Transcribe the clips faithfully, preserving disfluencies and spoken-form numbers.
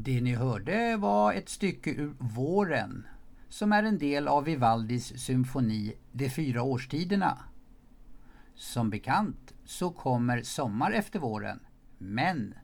Det ni hörde var ett stycke ur Våren, som är en del av Vivaldis symfoni De fyra årstiderna. Som bekant så kommer sommar efter våren, men...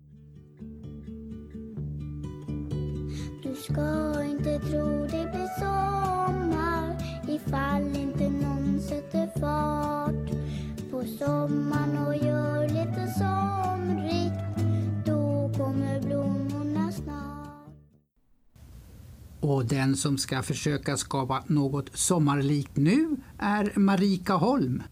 Du ska inte tro det blir sommar ifall inte någon sätter fart på sommaren och gör lite somrigt. Då kommer blommorna snart. Och den som ska försöka skapa något sommarlikt nu är Marika Holm.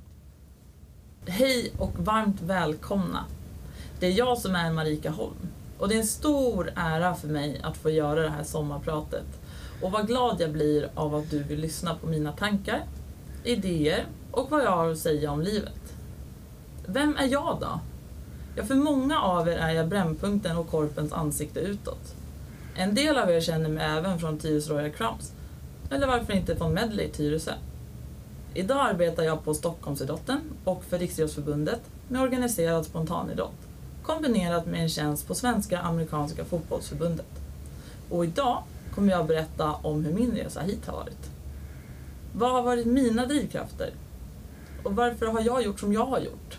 Hej och varmt välkomna. Det är jag som är Marika Holm. Och det är en stor ära för mig att få göra det här sommarpratet. Och vad glad jag blir av att du vill lyssna på mina tankar, idéer och vad jag har att säga om livet. Vem är jag då? Ja, för många av er är jag brännpunkten och korpens ansikte utåt. En del av er känner mig även från Tyres Royal Crowns. Eller varför inte från Medley i Tyresö. Idag arbetar jag på Stockholmsidrotten och för Riksidrottsförbundet med organiserad spontanidrott, kombinerat med en tjänst på Svenska Amerikanska Fotbollsförbundet. Och idag kommer jag berätta om hur min resa hit har varit. Vad har varit mina drivkrafter? Och varför har jag gjort som jag har gjort?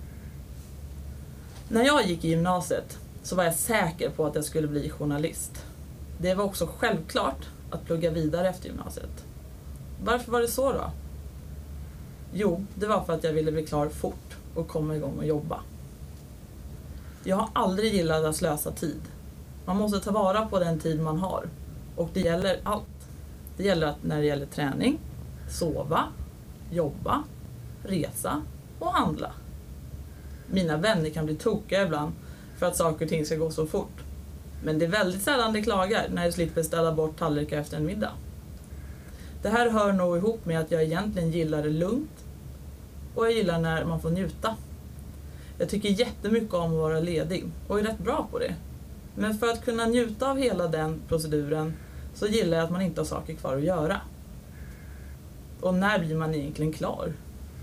När jag gick i gymnasiet så var jag säker på att jag skulle bli journalist. Det var också självklart att plugga vidare efter gymnasiet. Varför var det så då? Jo, det var för att jag ville bli klar fort och komma igång och jobba. Jag har aldrig gillat att slösa tid. Man måste ta vara på den tid man har. Och det gäller allt. Det gäller att när det gäller träning, sova, jobba, resa och handla. Mina vänner kan bli tokiga ibland för att saker och ting ska gå så fort. Men det är väldigt sällan de klagar när de slipper ställa bort tallrikar efter en middag. Det här hör nog ihop med att jag egentligen gillar det lugnt och jag gillar när man får njuta. Jag tycker jättemycket om att vara ledig och är rätt bra på det. Men för att kunna njuta av hela den proceduren så gillar jag att man inte har saker kvar att göra. Och när blir man egentligen klar?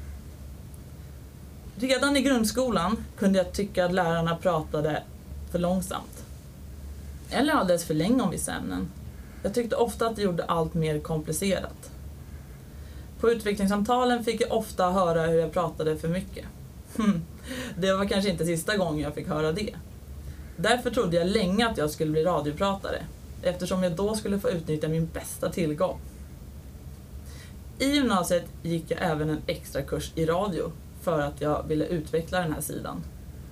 Redan i grundskolan kunde jag tycka att lärarna pratade för långsamt. Eller alldeles för länge om vissa ämnen. Jag tyckte ofta att det gjorde allt mer komplicerat. På utvecklingssamtalen fick jag ofta höra hur jag pratade för mycket. Det var kanske inte sista gången jag fick höra det. Därför trodde jag länge att jag skulle bli radiopratare, eftersom jag då skulle få utnyttja min bästa tillgång. I gymnasiet gick jag även en extra kurs i radio för att jag ville utveckla den här sidan.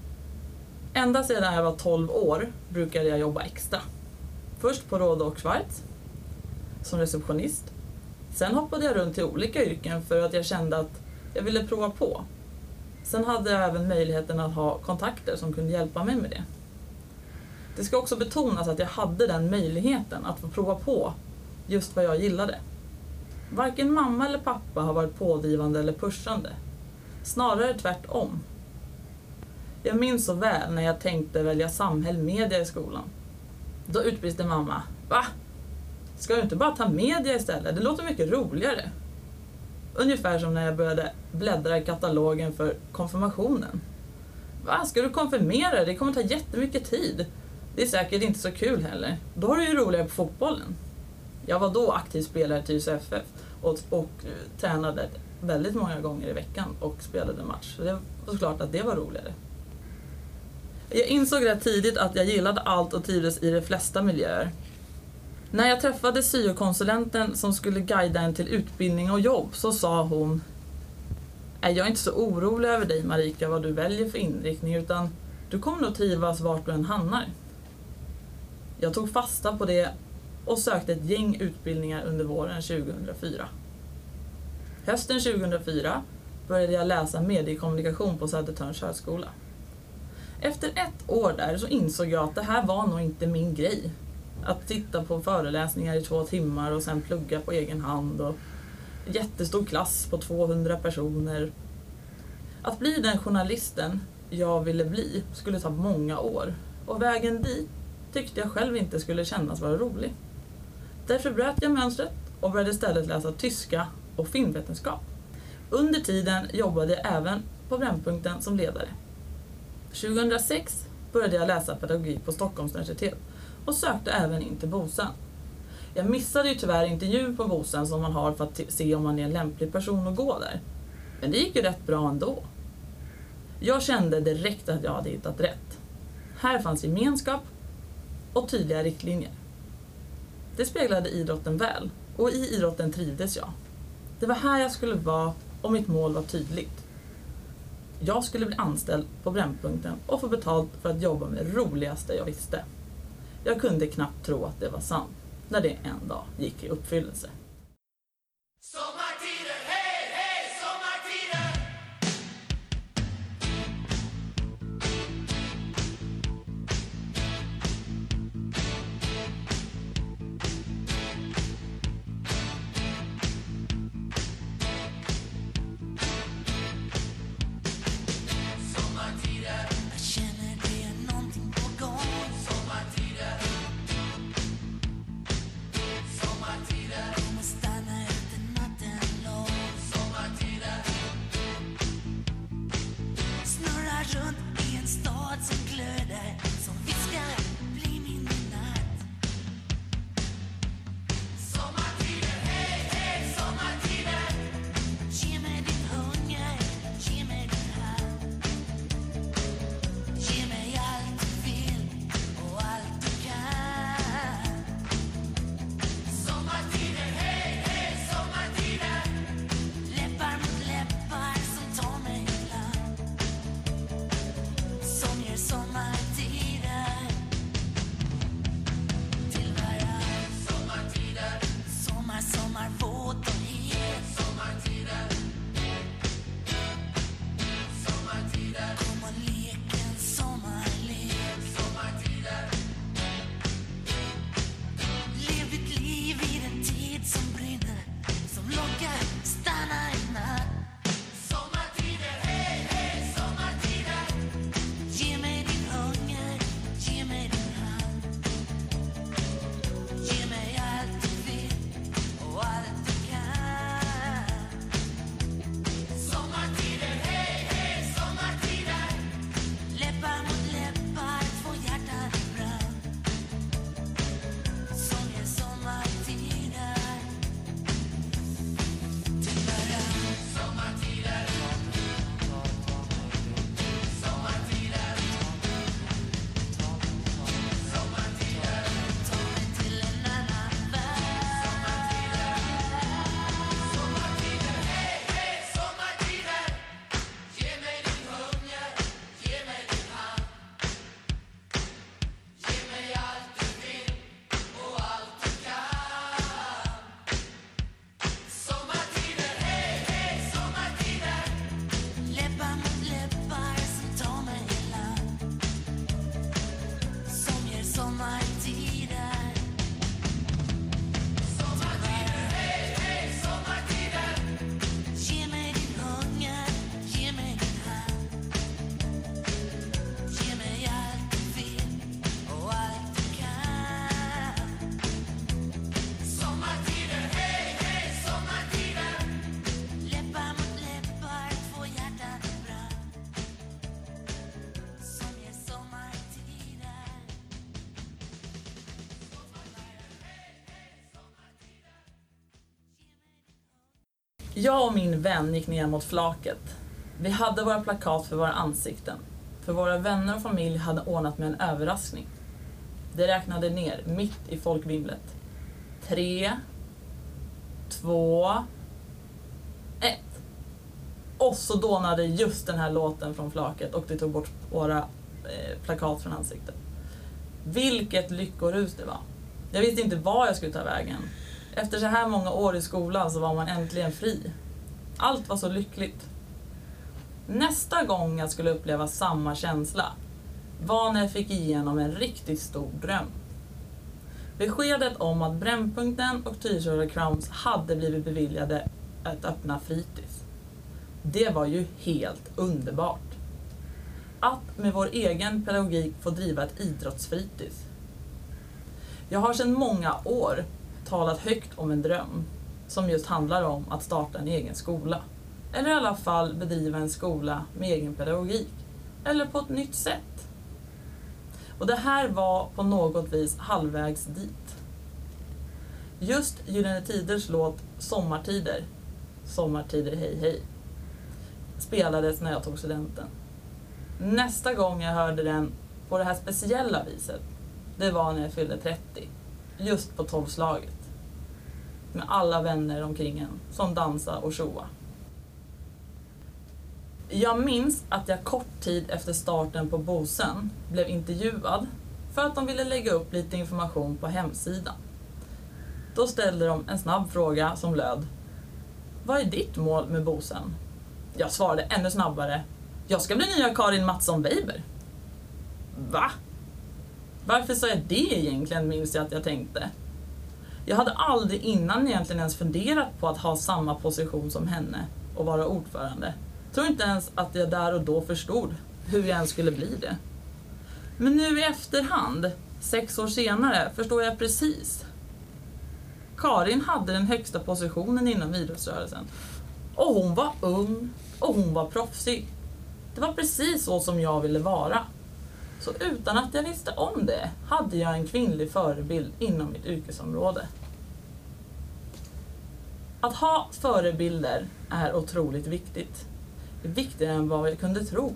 Ända sedan jag var tolv år brukade jag jobba extra. Först på Råd och Schwarz som receptionist. Sen hoppade jag runt till olika yrken för att jag kände att jag ville prova på. Sen hade jag även möjligheten att ha kontakter som kunde hjälpa mig med det. Det ska också betonas att jag hade den möjligheten att få prova på just vad jag gillade. Varken mamma eller pappa har varit pådrivande eller pushande. Snarare tvärtom. Jag minns så väl när jag tänkte välja samhäll media i skolan. Då utbrister mamma: "Va? Ska du inte bara ta media istället? Det låter mycket roligare." Ungefär som när jag började bläddra i katalogen för konfirmationen. "Va? Ska du konfirmera? Det kommer ta jättemycket tid. Det är säkert inte så kul heller. Då har du ju roligare på fotbollen." Jag var då aktiv spelare i Tyresö F F och, och tränade väldigt många gånger i veckan och spelade match. Så det var såklart att det var roligare. Jag insåg rätt tidigt att jag gillade allt och trivdes i de flesta miljöer. När jag träffade syokonsulenten som skulle guida en till utbildning och jobb så sa hon: "Jag är inte så orolig över dig, Marika, vad du väljer för inriktning, utan du kommer nog trivas vart du än hamnar." Jag tog fasta på det och sökte ett gäng utbildningar under våren tjugohundrafyra. Hösten tjugohundrafyra började jag läsa mediekommunikation på Södertörns högskola. Efter ett år där så insåg jag att det här var nog inte min grej. Att titta på föreläsningar i två timmar och sen plugga på egen hand och jättestor klass på tvåhundra personer. Att bli den journalisten jag ville bli skulle ta många år och vägen dit tyckte jag själv inte skulle kännas vara rolig. Därför bröt jag mönstret och började istället läsa tyska och filmvetenskap. Under tiden jobbade jag även på Brännpunkten som ledare. tjugohundrasex började jag läsa pedagogik på Stockholms universitet och sökte även in till Bosön. Jag missade ju tyvärr intervjun på Bosön som man har för att se om man är en lämplig person att gå där. Men det gick ju rätt bra ändå. Jag kände direkt att jag hade hittat rätt. Här fanns gemenskap och tydliga riktlinjer. Det speglade idrotten väl och i idrotten trivdes jag. Det var här jag skulle vara och mitt mål var tydligt. Jag skulle bli anställd på Brännpunkten och få betalt för att jobba med det roligaste jag visste. Jag kunde knappt tro att det var sant när det en dag gick i uppfyllelse. Sommartider, hej, hej, sommartider! Sommartider, jag känner det är någonting på gång. Sommartider, sommartider, kommer stanna ute natten lång. Sommartider, snurrar runt i en stad som glöder, som viskar bli min natt. Sommartider, hej, hej, sommartider. Ge mig din hunger, ge mig din hand. Ge mig allt du vill och allt du kan. Sommartider, hej, hej, sommartider. Läppar mot läppar som tar mig ibland. Som ger sommartider till varann. Sommartider, sommar, sommar, våt och het. Sommartider, sommartider, kom och lek en sommarlek. Sommartider, lev ditt liv i den tid som brinner, som lockar, stanna en natt. Sommartider, hej, hej, sommartider. Ge mig din hunger, ge mig din hand. Ge mig allt du vill och allt du kan. Sommartider, hej, hej, sommartider. Läppar mot läppar, två hjärtan i brand. Som ger sommartider till varann. Sommartider, sommartider, sommartider, ta mig till en annan värld. Sommartider, hej, hej, sommartider. Ge mig din hunger, ge mig din hand. Ge mig allt du vill och allt du kan. Sommartider, hej, hej, sommartider. Läppar mot läppar som tar mig i land. Som ger sommartider. Sommartider, hej, hej, sommartider. Ge mig din hunger, ge mig din hand. Ge mig allt du vill och allt du kan. Sommartider, hej, hej, sommartider. Läppar mot läppar, två hjärtan i brand. Som ger sommartider. Jag och min vän gick ner mot flaket. Vi hade våra plakat för våra ansikten. För våra vänner och familj hade ordnat med en överraskning. Det räknade ner mitt i folkvimlet. Tre, två, ett. Och så dånade just den här låten från flaket och det tog bort våra eh, plakat från ansiktet. Vilket lyckorus det var. Jag visste inte var jag skulle ta vägen. Efter så här många år i skolan så var man äntligen fri. Allt var så lyckligt. Nästa gång jag skulle uppleva samma känsla var när jag fick igenom en riktigt stor dröm. Beskedet om att Brännpunkten och Tyresö Crowns hade blivit beviljade att öppna fritids. Det var ju helt underbart. Att med vår egen pedagogik få driva ett idrottsfritids. Jag har sedan många år talat högt om en dröm som just handlar om att starta en egen skola. Eller i alla fall bedriva en skola med egen pedagogik. Eller på ett nytt sätt. Och det här var på något vis halvvägs dit. Just Gyllene Tiders låt Sommartider, Sommartider hej hej, spelades när jag tog studenten. Nästa gång jag hörde den på det här speciella viset, det var när jag fyllde trettio. Just på tolvslaget. Med alla vänner omkring en som dansade och tjoa. Jag minns att jag kort tid efter starten på Bosön blev intervjuad för att de ville lägga upp lite information på hemsidan. Då ställde de en snabb fråga som löd: vad är ditt mål med Bosön? Jag svarade ännu snabbare: jag ska bli nya Karin Mattsson Weiber. Va? Varför sa jag det egentligen, minns jag att jag tänkte. Jag hade aldrig innan egentligen ens funderat på att ha samma position som henne och vara ordförande. Tror inte ens att jag där och då förstod hur jag ens skulle bli det. Men nu i efterhand, sex år senare, förstår jag precis. Karin hade den högsta positionen inom idrottsrörelsen. Och hon var ung och hon var proffsig. Det var precis så som jag ville vara. Så utan att jag visste om det hade jag en kvinnlig förebild inom mitt yrkesområde. Att ha förebilder är otroligt viktigt. Det är viktigare än vad jag kunde tro.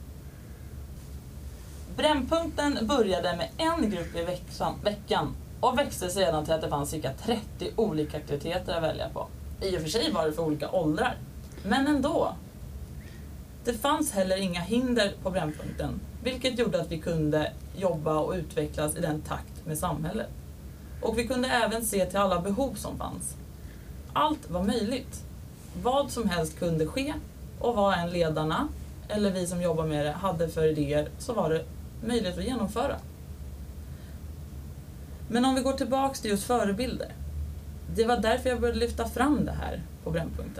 Brännpunkten började med en grupp i veckan och växte sedan till att det fanns cirka trettio olika aktiviteter att välja på. I och för sig var det för olika åldrar, men ändå. Det fanns heller inga hinder på Brännpunkten, vilket gjorde att vi kunde jobba och utvecklas i den takt med samhället. Och vi kunde även se till alla behov som fanns. Allt var möjligt. Vad som helst kunde ske, och vad än ledarna eller vi som jobbar med det hade för idéer, så var det möjligt att genomföra. Men om vi går tillbaka till just förebilder. Det var därför jag började lyfta fram det här på Brännpunkten.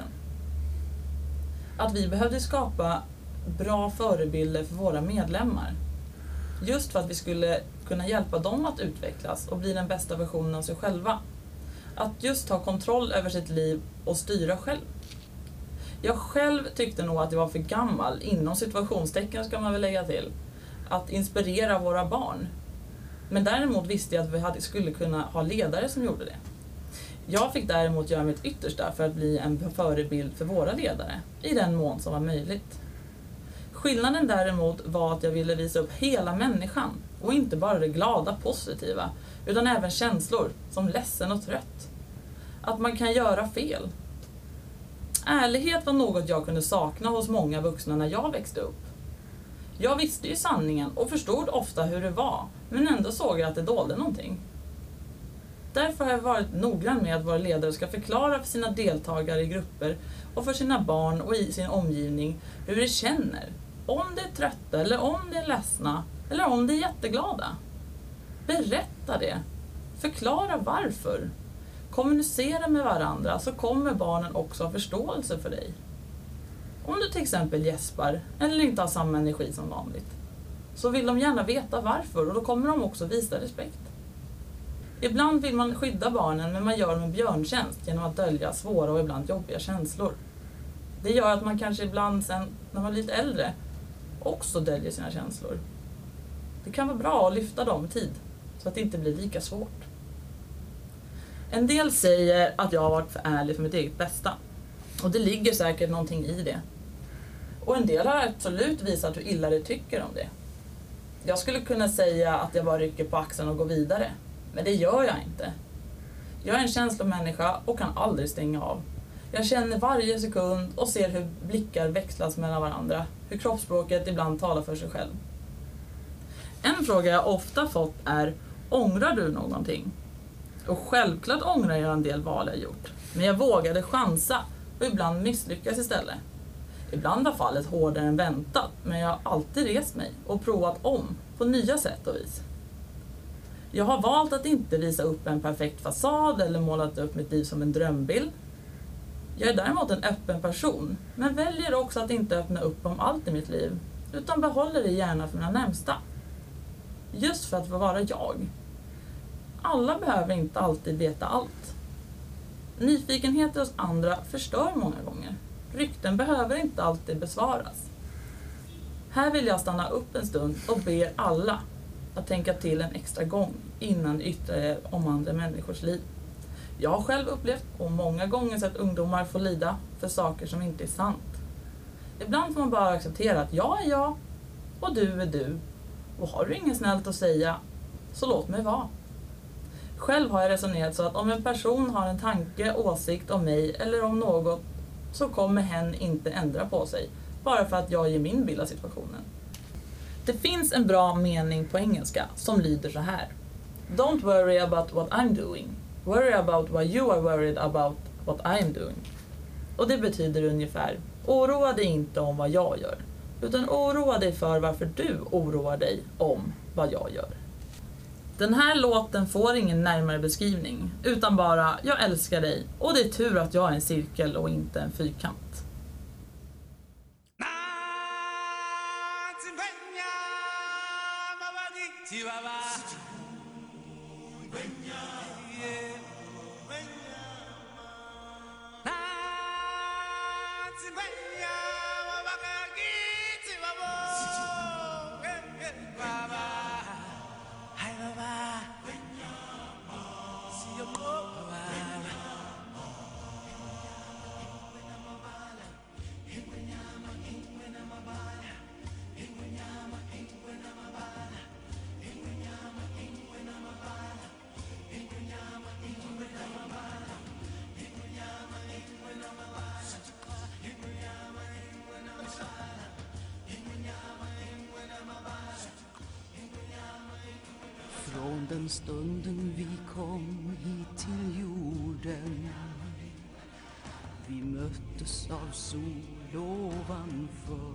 Att vi behövde skapa bra förebilder för våra medlemmar. Just för att vi skulle kunna hjälpa dem att utvecklas och bli den bästa versionen av sig själva. Att just ta kontroll över sitt liv och styra själv. Jag själv tyckte nog att jag var för gammal, inom situationstecken ska man väl lägga till, att inspirera våra barn. Men däremot visste jag att vi hade, skulle kunna ha ledare som gjorde det. Jag fick däremot göra mitt yttersta för att bli en förebild för våra ledare, i den mån som var möjligt. Skillnaden däremot var att jag ville visa upp hela människan, och inte bara det glada, positiva, utan även känslor som ledsen och trött. Att man kan göra fel. Ärlighet var något jag kunde sakna hos många vuxna när jag växte upp. Jag visste ju sanningen och förstod ofta hur det var, men ändå såg jag att det dolde någonting. Därför har jag varit noggrann med att våra ledare ska förklara för sina deltagare i grupper och för sina barn och i sin omgivning hur de känner. Om de är trötta eller om de är ledsna eller om de är jätteglada. Berätta det. Förklara varför. Kommunicera med varandra, så kommer barnen också ha förståelse för dig. Om du till exempel gäspar eller inte har samma energi som vanligt, så vill de gärna veta varför, och då kommer de också visa respekt. Ibland vill man skydda barnen, men man gör dem en björntjänst genom att dölja svåra och ibland jobbiga känslor. Det gör att man kanske ibland sen, när man är lite äldre, också döljer sina känslor. Det kan vara bra att lyfta dem i tid, så att det inte blir lika svårt. En del säger att jag har varit för ärlig för mitt eget bästa. Och det ligger säkert någonting i det. Och en del har absolut visat hur illa de tycker om det. Jag skulle kunna säga att jag bara rycker på axeln och går vidare. Men det gör jag inte. Jag är en känslomänniska och kan aldrig stänga av. Jag känner varje sekund och ser hur blickar växlas mellan varandra. Hur kroppsspråket ibland talar för sig själv. En fråga jag ofta fått är: ångrar du någonting? Och självklart ångrar jag en del val jag gjort. Men jag vågade chansa och ibland misslyckas istället. Ibland var fallet hårdare än väntat, men jag har alltid rest mig och provat om på nya sätt och vis. Jag har valt att inte visa upp en perfekt fasad eller målat upp mitt liv som en drömbild. Jag är däremot en öppen person, men väljer också att inte öppna upp om allt i mitt liv, utan behåller det gärna för mina närmsta. Just för att få vara jag. Alla behöver inte alltid veta allt. Nyfikenheter hos andra förstör många gånger. Rykten behöver inte alltid besvaras. Här vill jag stanna upp en stund och be alla, att tänka till en extra gång innan yttrar er om andra människors liv. Jag har själv upplevt och många gånger sett ungdomar få lida för saker som inte är sant. Ibland får man bara acceptera att jag är jag och du är du. Och har du inget snällt att säga, så låt mig vara. Själv har jag resonerat så att om en person har en tanke, åsikt om mig eller om något, så kommer hen inte ändra på sig. Bara för att jag ger min bild av situationen. Det finns en bra mening på engelska som lyder så här. Don't worry about what I'm doing. Worry about what you are worried about what I am doing. Och det betyder ungefär, oroa dig inte om vad jag gör. Utan oroa dig för varför du oroar dig om vad jag gör. Den här låten får ingen närmare beskrivning, utan bara, jag älskar dig och det är tur att jag är en cirkel och inte en fyrkant. Från den stunden vi kom hit till jorden, vi möttes av sol ovanför.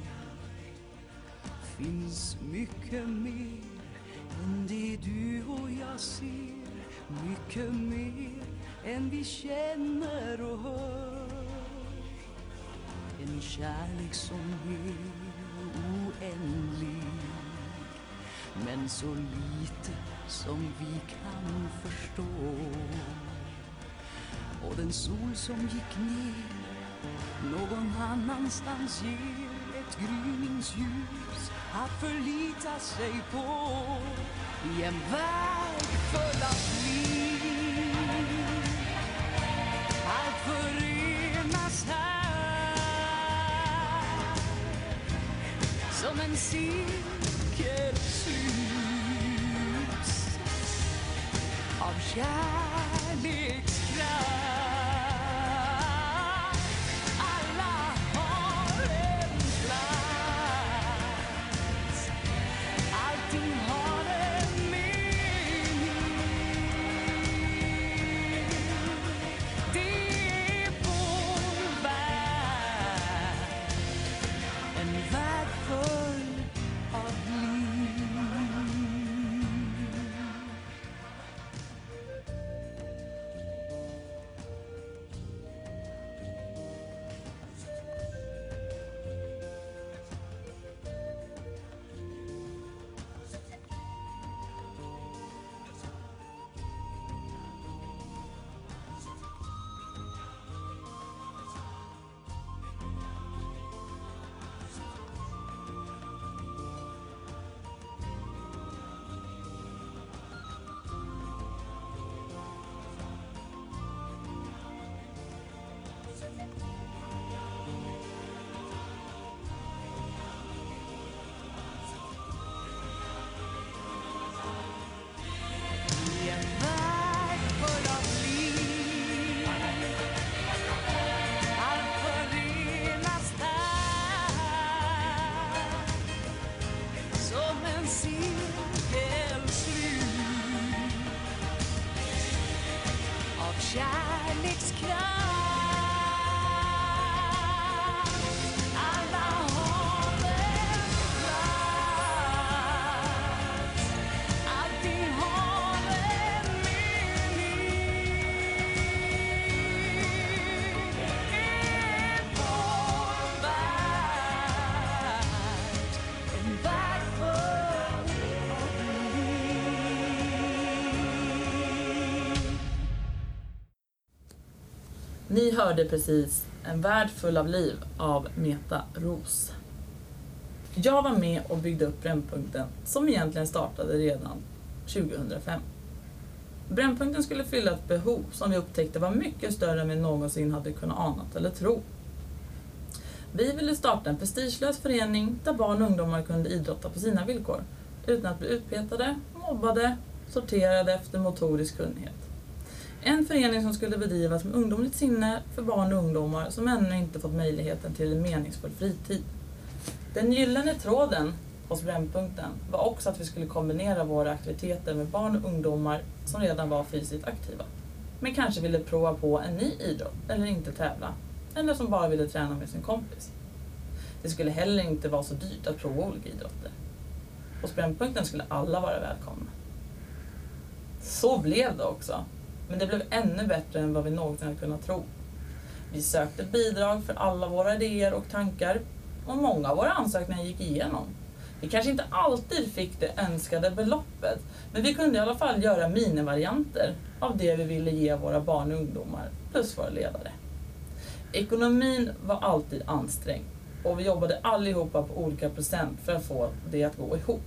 Finns mycket mer än det du och jag ser, mycket mer än vi känner och hör. En kärlek som är oändlig, men så lite som vi kan förstå. Och den sol som gick ner någon annanstans ger ett gryningsljus att förlita sig på i en värld full av liv. Allt förenas här som en cirkel sluts av kärlekskraft. Alla har en plats, allting har en mening. Det är vår värld, en värld full av liv. I en värld full av liv, allt förenas här som en cirkel slut av kärlekskraft. Alla har en plats, allting har en mening. Det är vår värld, en värld full av liv. Ni hörde precis En värld full av liv av Meta Ros. Jag var med och byggde upp Brännpunkten som egentligen startade redan tjugohundrafem. Brännpunkten skulle fylla ett behov som vi upptäckte var mycket större än vi någonsin hade kunnat ana eller tro. Vi ville starta en prestigelös förening där barn och ungdomar kunde idrotta på sina villkor utan att bli utpetade, mobbade, sorterade efter motorisk kunnighet. En förening som skulle bedrivas med ungdomligt sinne för barn och ungdomar som ännu inte fått möjligheten till en meningsfull fritid. Den gyllene tråden hos Brännpunkten var också att vi skulle kombinera våra aktiviteter med barn och ungdomar som redan var fysiskt aktiva, men kanske ville prova på en ny idrott eller inte tävla, eller som bara ville träna med sin kompis. Det skulle heller inte vara så dyrt att prova olika idrotter. Hos Brännpunkten skulle alla vara välkomna. Så blev det också, men det blev ännu bättre än vad vi någonsin hade kunnat tro. Vi sökte bidrag för alla våra idéer och tankar, och många av våra ansökningar gick igenom. Vi kanske inte alltid fick det önskade beloppet, men vi kunde i alla fall göra minivarianter av det vi ville ge våra barn och ungdomar plus våra ledare. Ekonomin var alltid ansträngd och vi jobbade allihopa på olika procent för att få det att gå ihop.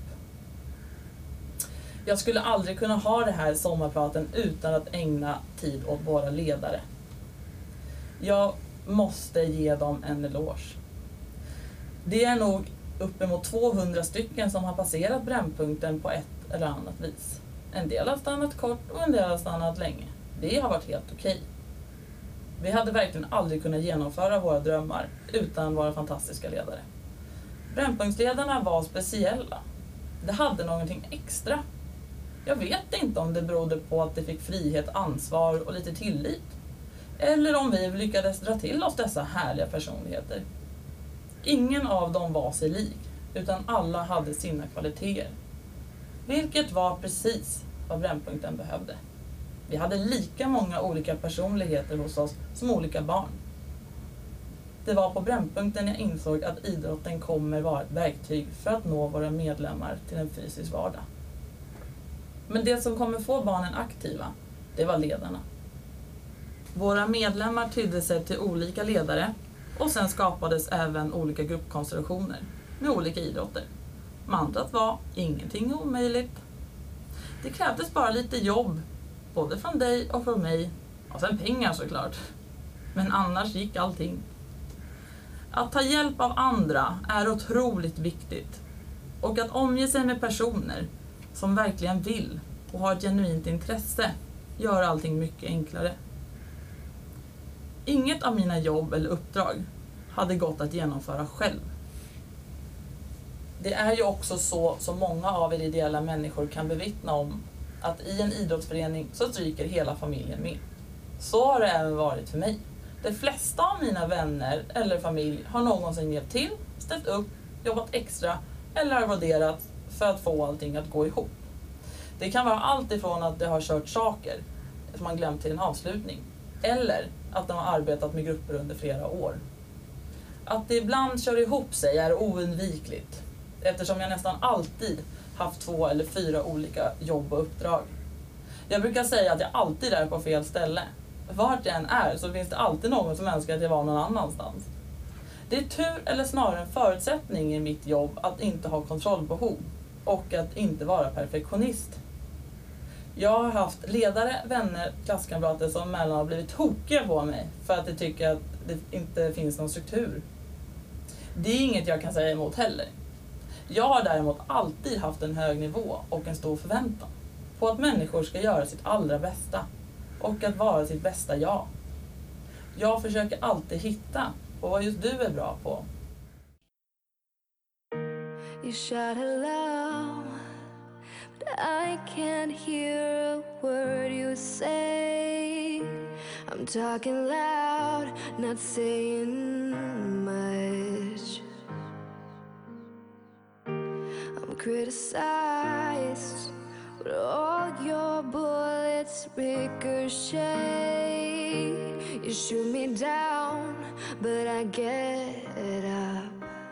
Jag skulle aldrig kunna ha det här sommarpraten utan att ägna tid åt våra ledare. Jag måste ge dem en eloge. Det är nog uppemot tvåhundra stycken som har passerat Brännpunkten på ett eller annat vis. En del har stannat kort och en del har stannat länge. Det har varit helt okej. Vi hade verkligen aldrig kunnat genomföra våra drömmar utan våra fantastiska ledare. Brännpunktsledarna var speciella. Det hade någonting extra. Jag vet inte om det berodde på att de fick frihet, ansvar och lite tillit. Eller om vi lyckades dra till oss dessa härliga personligheter. Ingen av dem var sig lik, utan alla hade sina kvaliteter. Vilket var precis vad Brännpunkten behövde. Vi hade lika många olika personligheter hos oss som olika barn. Det var på Brännpunkten jag insåg att idrotten kommer vara ett verktyg för att nå våra medlemmar till en fysisk vardag. Men det som kommer få barnen aktiva, det var ledarna. Våra medlemmar tydde sig till olika ledare och sen skapades även olika gruppkonstellationer med olika idrotter. Mantrat var ingenting omöjligt. Det krävdes bara lite jobb, både från dig och från mig, och sen pengar såklart. Men annars gick allting. Att ta hjälp av andra är otroligt viktigt. Och att omge sig med personer som verkligen vill och har ett genuint intresse gör allting mycket enklare. Inget av mina jobb eller uppdrag hade gått att genomföra själv. Det är ju också så som många av er ideella människor kan bevittna om att i en idrottsförening så stryker hela familjen med. Så har det även varit för mig. De flesta av mina vänner eller familj har någonsin hjälpt till, ställt upp, jobbat extra eller arvoderat för att få allting att gå ihop. Det kan vara allt ifrån att de har kört saker som man glömt till en avslutning, eller att de har arbetat med grupper under flera år. Att det ibland kör ihop sig är oundvikligt, eftersom jag nästan alltid haft två eller fyra olika jobb och uppdrag. Jag brukar säga att jag alltid är på fel ställe. Vart jag än är så finns det alltid någon som önskar att jag var någon annanstans. Det är tur eller snarare en förutsättning i mitt jobb att inte ha kontrollbehov och att inte vara perfektionist. Jag har haft ledare, vänner, klasskamrater som mellan har blivit tokiga på mig för att de tycker att det inte finns någon struktur. Det är inget jag kan säga emot heller. Jag har däremot alltid haft en hög nivå och en stor förväntan på att människor ska göra sitt allra bästa och att vara sitt bästa jag. Jag försöker alltid hitta på vad just du är bra på. You shout aloud, but I can't hear a word you say. I'm talking loud, not saying much. I'm criticized, but all your bullets ricochet. You shoot me down, but I get up.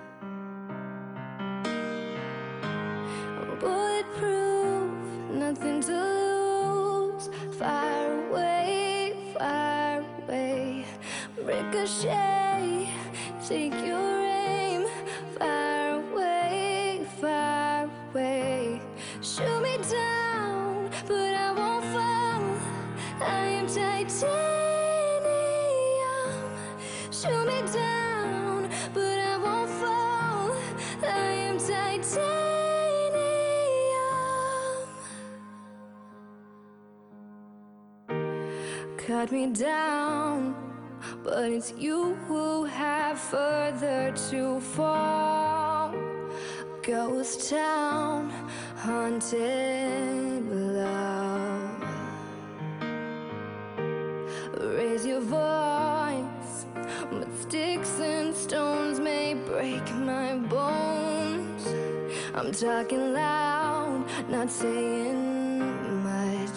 I'm bulletproof, nothing to lose. Fire away, fire away. Ricochet, take your aim. Fire away. shoot me down, but I won't fall. I am titanium. Cut me down, but it's you who have further to fall. Ghost town, haunted love. Raise your voice, but sticks and stones may break my bones. I'm talking loud, not saying much.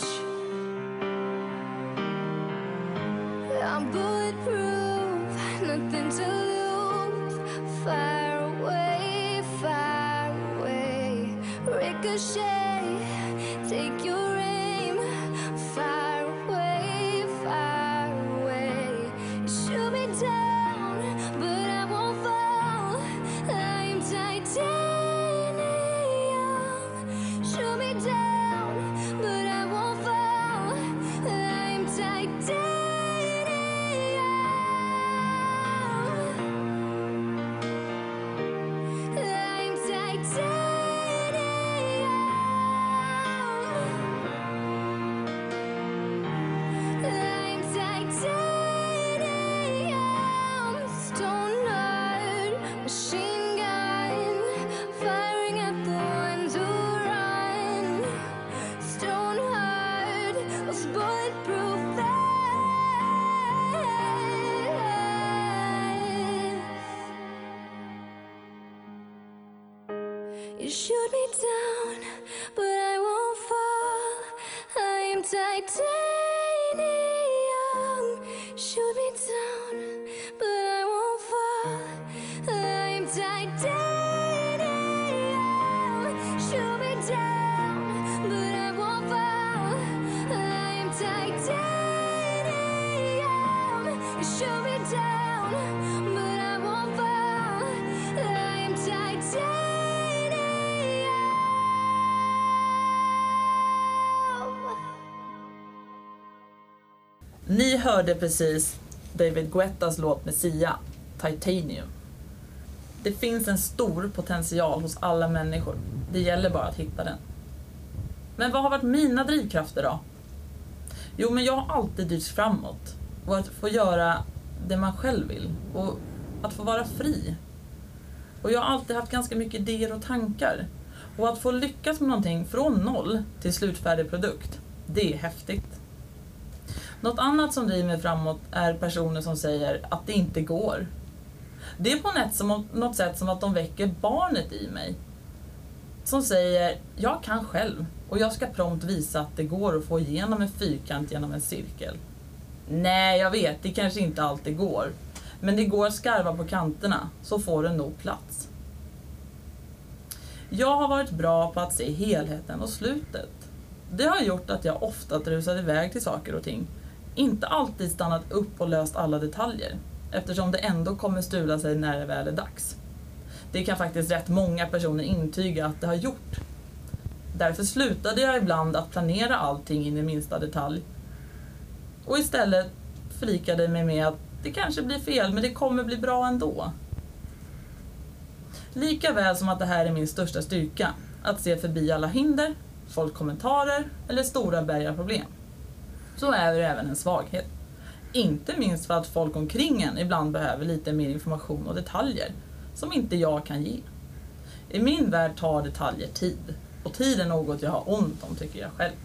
I'm bulletproof, nothing to lose. Fire away, fire away. Ricochet, take your aim. Fire away, fire away. Shoot me down, but I won't fall. I'm titanium. Shoot me down, but I won't fall. I'm titanium. I'm titanium. Stone heart, machine gun, firing at the ones who run. Stone heart, those bulletproof vests. You shoot me down, but I won't fall. I am titanium. Shoot me down, but I won't fall. I am titanium. Shoot me down, but I won't fall. I am titanium. Shoot me down, but I won't fall. I am titanium. Ni hörde precis David Guettas låt med Sia, Titanium. Det finns en stor potential hos alla människor. Det gäller bara att hitta den. Men vad har varit mina drivkrafter då? Jo, men jag har alltid drivits framåt. Och att få göra det man själv vill. Och att få vara fri. Och jag har alltid haft ganska mycket idéer och tankar. Och att få lyckas med någonting från noll till slutfärdig produkt, det är häftigt. Något annat som driver mig framåt är personer som säger att det inte går. Det är på något, som, något sätt som att de väcker barnet i mig. Som säger, jag kan själv och jag ska prompt visa att det går att få igenom en fyrkant genom en cirkel. Nej, jag vet, det kanske inte alltid går. Men det går att skarva på kanterna, så får den nog plats. Jag har varit bra på att se helheten och slutet. Det har gjort att jag ofta rusat iväg till saker och ting. Inte alltid stannat upp och löst alla detaljer, eftersom det ändå kommer stula sig när det väl är dags. Det kan faktiskt rätt många personer intyga att det har gjort. Därför slutade jag ibland att planera allting in i minsta detalj. Och istället förlikade mig med att det kanske blir fel, men det kommer bli bra ändå. Lika väl som att det här är min största styrka, att se förbi alla hinder, folkkommentarer eller stora berg av problem. Så är det även en svaghet. Inte minst för att folk omkring en ibland behöver lite mer information och detaljer som inte jag kan ge. I min värld tar detaljer tid, och tid är något jag har ont om, tycker jag själv.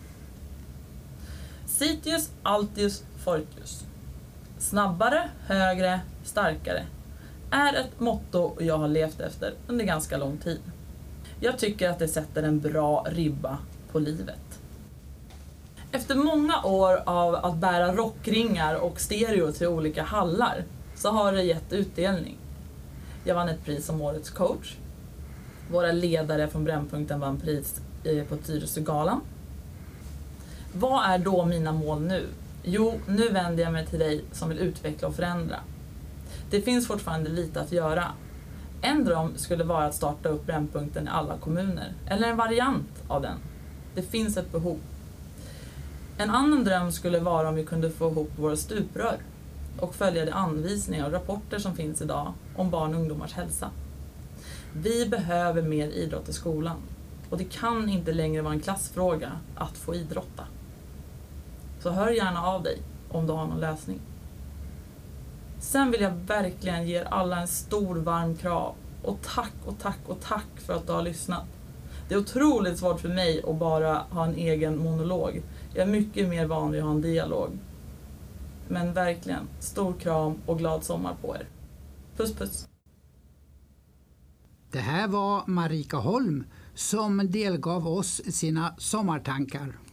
Citius Altius Fortius. Snabbare, högre, starkare är ett motto jag har levt efter under ganska lång tid. Jag tycker att det sätter en bra ribba på livet. Efter många år av att bära rockringar och stereo till olika hallar så har det gett utdelning. Jag vann ett pris som årets coach. Våra ledare från Brännpunkten vann pris på Tyresögalan. Vad är då mina mål nu? Jo, nu vänder jag mig till dig som vill utveckla och förändra. Det finns fortfarande lite att göra. En dröm skulle vara att starta upp Brännpunkten i alla kommuner, eller en variant av den. Det finns ett behov. En annan dröm skulle vara om vi kunde få ihop våra stuprör. och följa de anvisningar och rapporter som finns idag om barn och ungdomars hälsa. Vi behöver mer idrott i skolan och det kan inte längre vara en klassfråga att få idrotta. Så hör gärna av dig om du har någon lösning. Sen vill jag verkligen ge er alla en stor varm kram och tack och tack och tack för att du har lyssnat. Det är otroligt svårt för mig att bara ha en egen monolog. Jag är mycket mer van vid att ha en dialog. Men verkligen, stor kram och glad sommar på er. Puss puss. Det här var Marika Holm som delgav oss sina sommartankar.